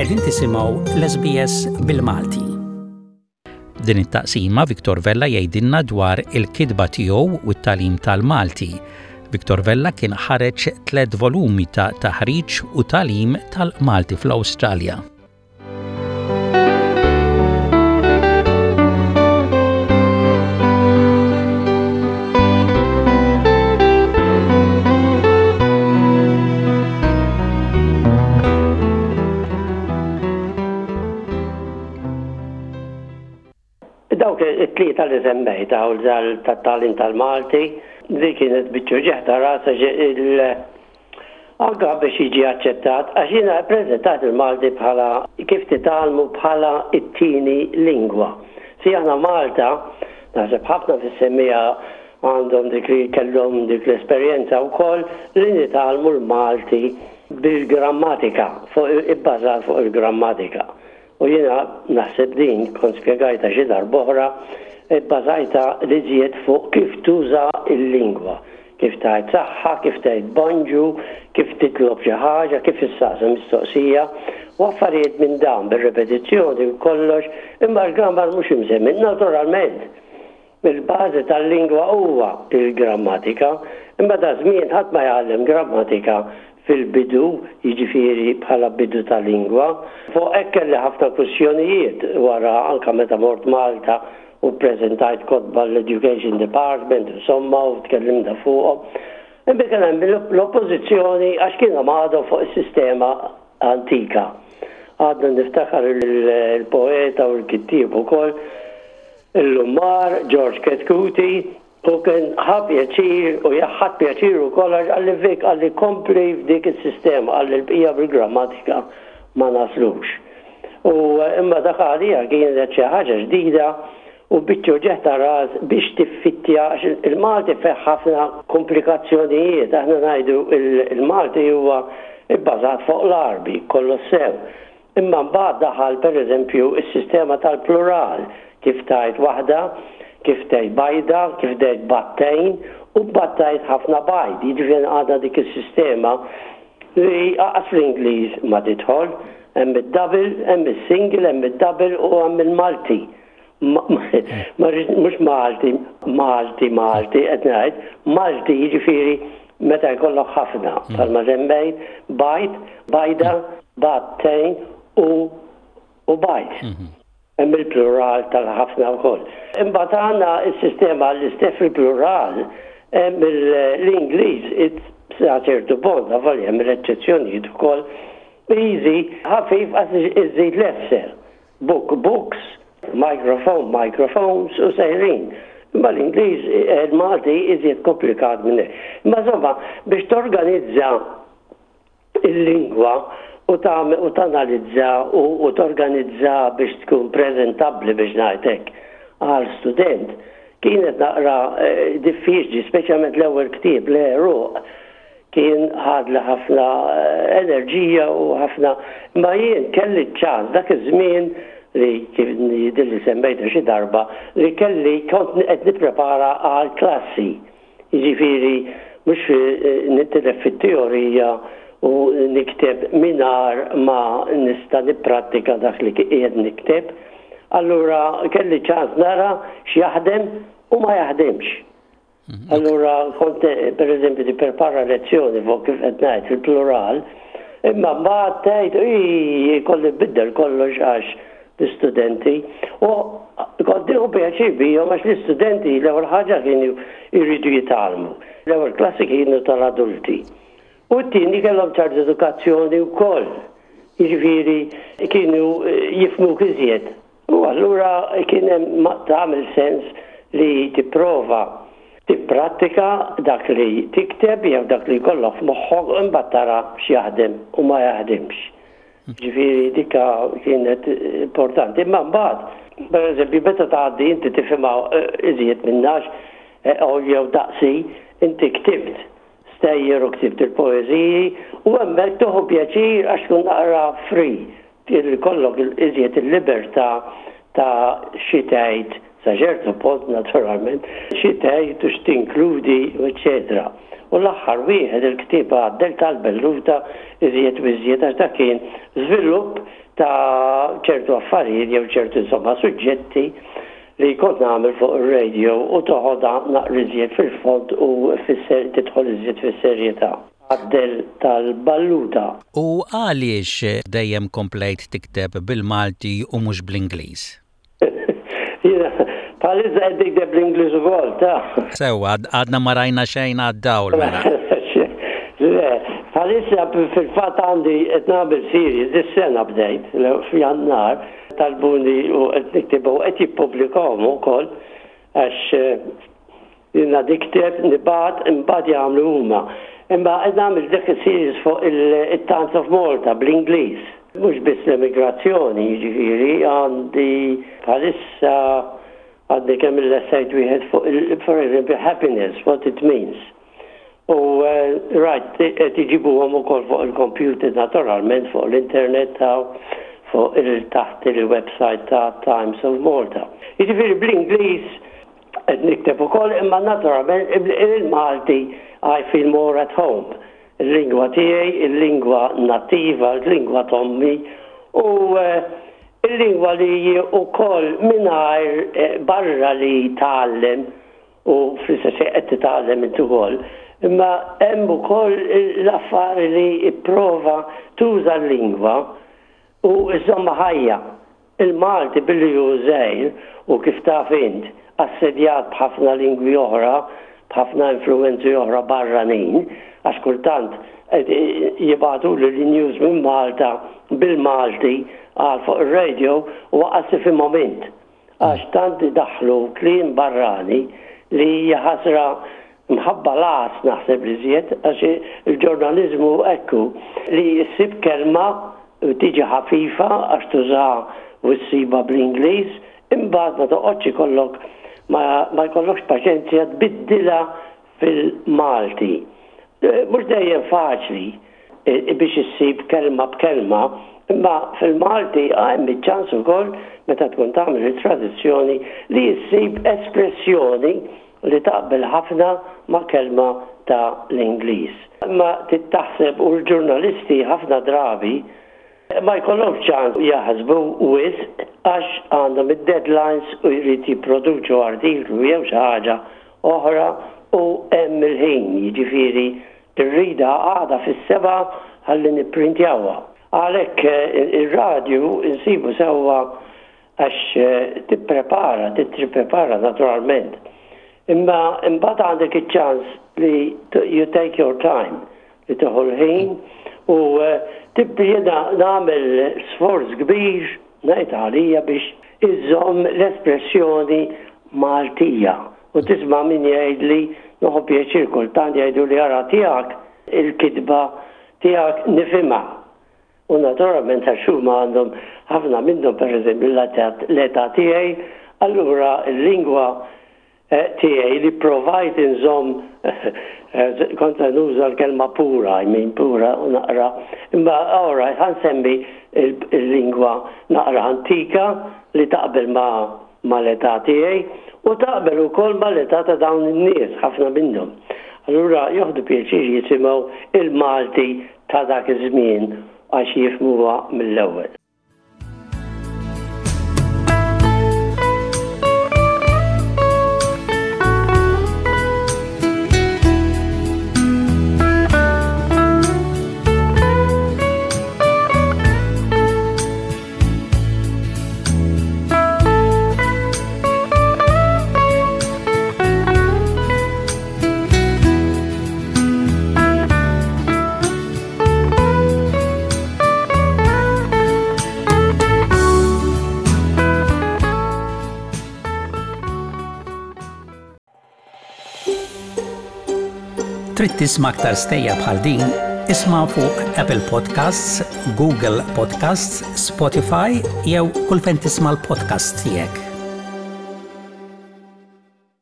Qegħdin tisimgħu l-SBS bil-Malti. Din it-taqsima Viktor Vella jgħidilna dwar il-kitba tiegħu u t-tagħlim tal-Malti. Viktor Vella kien ħareġ 3 volumi ta' taħriġ u tagħlim tal-Malti fl-Awstralja. Dawk it-tlieta li semmejta u l-tagħlim tal-Malti, dik kienet biċċuġieħ ta' rasa anke biex jiġi aċċettat, għax jiena ppreżentat il-Malti bħala kif titgħallmu bħala it-tieni lingwa. Si aħna Malta, naħseb ħafna fis-semmija għandhom kellhom dik l-esperjenza wkoll li nitgħallmu l-Malti bil-grammatika, ibbażat fuq il-grammatika. U jiena naħseb din kont spjegajta xi darb'oħra bbażajta li żied fuq kif tuża l-lingwa, kif tgħid saħħa, kif tgħid bonġu, kif titlob xi ħaġa, kif issaqsa mistoqsija, u affarijiet minn dan bir-repetizzjoni u kollox, imma l-grammar mhux imsemmi naturalment. Mill-bażi tal-lingwa huwa il-grammatika, imma da żmien ħadd ma jgħallem grammatika fil-bidu, jiġifieri bħala bidu tal-lingwa. Fuq hekk kelli ħafna kwistjonijiet wara anke meta mort Malta u ppreżentajt kotba l-Education Department insomma u tkellimna fuqhom. Imma kien hemm l-oppożizzjoni għax kienu għadhom fuq is-sistema antika. Għadna niftakar il-poeta u l-kittieb ukoll il-Lummar, George Ketkuti, u kien pjaċir u jaħħad pjaċir ukoll għalli kompli f'dik is-sistema għalli l-bqija bil-grammatika ma naslux. U imma dak għalija kienet xi ħaġa ġdida u biċċuġieħ ta' ras biex tiffittja il-Malti fih ħafna komplikazzjonijiet. Aħna ngħidu il-Malti huwa bbażat fuq l-Arbi kollu sew. Imma mbagħad daħal pereżempju is-sistema tal-plural kif tajt waħda, kif tgħid bajda, kif tgħid battejn u battajt ħafna bajd. Jiġifieri għadha dik is-sistema li aqas fl-Ingliż ma tidħol, hemm id-double, hemm is-single, hemm id-double u hemm il-Malti. Mhux Malti qed ngħid, Malti jiġifieri meta jkollok ħafna bħalma semmejt bajd, bajda, battejn u bajd. Hemm il-plural tal-ħafna wkoll. Imbagħad għandna s-sistema l-istess fil-plural hemm l-Ingliż sa ċertu punt avolja hemm l-eċċezzjonijiet ukoll easy ħafif għax iżid l-efser. Books, microphone, microphones u sejrin. Imma l-Ingliż il-Malti iżjed komplikat minn hekk. Imma insomma biex torganizza il-lingwa u tanalizza u torganizza biex tkun preżentabbli biex ngħidlek għal student kienet naqra diffiċli, speċjalment l-ewwel ktieb l-eruq kien ħadla ħafna enerġija u ħafna ma jien kelli ċans dak iż-żmien li kif dilli semmejta xi darba li kelli kont qed nipprepara għal klassi. Jiġifieri mhux nitilef fit-teorija u nikteb minar ma nista' nipprattika dak li qiegħed nikteb. Allura kelli ċans nara x'jaħdem u ma jaħdemx. Allura kont pereżempju nipprepara lezzjoni fuq kif qed ngħid fil-plural, imma mbagħad tgħid jkolli biddel kollox għax l-istudenti u kont nieħu pjaċir bihom għax l-istudenti l-ewwel ħaġa kienu jridu jitgħallmu. L-ewwel klassi kienu tal-adulti. U t-tieni kellhom ċert edukazzjoni wkoll. Jiġifieri kienu jifhmu iżjed. U allura kien hemm tagħmel sens li tipprova tipprattika dak li tikteb jew dak li jkollok f'moħħok u mbagħad tara x'jaħdem u ma jaħdemx. Jiġifieri dikka kienet importanti. Imma mbagħad pereżempju meta tgħaddi inti tifhimha iżjed minnax jew daqsi inti ktibt stejjer u ktibt il-poeżiji u hemmhekk toħu pjaċir għax tkun naqra free. Kollok iżjed il-libertà ta' xi tgħid sa ċertu punt naturalment xi tgħid u x'tinkludi eċetera. U l-aħħar wieħed il-ktieb għaddel tal-belluta iżjed għax dak kien żvilupp ta' ċertu affarijiet jew ċertu insomma suġġetti li kont nagħmel fuq ir-radio u toħodha naqriżiet fil-fond u tidħol iżjed fis-serjetà. Għaddel tal-balluta. U għaliex dejjem komplejt tikteb bil-Malti u mhux bl-Ingliż? Palissa qed tikteb bl-Ingliż ukoll, ta'. Sewa, għadna ma rajna xejn għad-dawl mela. Palissa fil-fatt għandi qed nagħmel series is-sena bdejt f'Jannar talbuni u qed niktibu qed jippubblikaw ukoll għax jiena dikteb nibgħat imbagħad jagħmlu huma. Imma qed nagħmel dik is-series fuq it-Times of Malta bl-Ingliż. Mhux biss l-immigrazzjoni, jiġifieri għandi bħalissa għandi kemm il-essejt wieħed fuq happiness, what it means. U qed iġibuhom ukoll fuq il-computer naturalment fuq l-internet fuq taħt il-website ta' Times of Malta. Jiġifieri bl-Ingliż qed nikteb ukoll imma naturalment il-Malti I feel more at home. Il-lingwa tiegħi, il-lingwa nattiva, il-lingwa tommi u il-lingwa li wkoll mingħajr barra li tgħallem u fl-istess qed titgħallem intu ukoll. Imma hemm ukoll l-affari li ipprova tuża l-lingwa u insomma ħajja. Il-Malti billi jużejr u kif taf int assedjat b'ħafna lingwi oħra, b'ħafna influenzi oħra barranin, għax kultant jibgħatu l-news minn Malta bil-Malti għal fuq ir-radio u waqasi fi moment. Għax tant daħlu kliem barrani li ħasra mħabba las naħseb li żjed għax il-ġurnalizmu ekku li jissib kelma tiġi ħafifa għax tuża u ssiba bl-Ingliż imbagħad ma toqgħodx ikollok ma jkollokx paċenzja tbiddilha fil-Malti. Mhux dejjem faċli biex issib kelma b'kelma, imma fil-Malti hemm iċ-ċans ukoll meta tkun tagħmel it-tradizzjoni li issib espressjoni li taqbel ħafna ma' kelma ta' l-Ingliż. Imma tittaħseb u l-ġurnalisti ħafna drabi ma jkollhomx ċans jaħsbu wisq għax għandhom id-deadlines u jrid jipproduċu artiklu jew xi ħaġa oħra u hemm il-ħin, jiġifieri ir-rida għadha fis-seba' ħalli nipprintjawha. Għalhekk ir-radju insibu sewwa għax tipprepara naturalment. Imma imbagħad għandek iċ-ċans li you take your time li tieħu l-ħin u tibda nagħmel sforz kbir ngħid għalija biex iżomm l-espressjoni Maltija. U tisma' min jgħidli noħu pjaċir kultant jgħidu li ara tiegħek il-kitba tiegħek nifhimha. U naturalment għax huma għandhom ħafna minnhom pereżempju l-età tiegħi, allura l-lingwa tiegħi li provajt inżomm kontra nuża l-kelma pura, pura u naqra. Imma alright, ħansemmi il-lingwa naqra antika li taqbel ma l-età tiegħi u taqbel ukoll ma l-età ta' dawn in-nies ħafna minnhom. Allura joħdu pjaċir jisimgħu il-Malti ta' dak iż-żmien għax jifhmuha mill-ewwel. Trid tisma' aktar stejja bħal din, isma' fuq Apple Podcasts, Google Podcasts, Spotify jew kull fejn tisma' l-podcast tiegħek.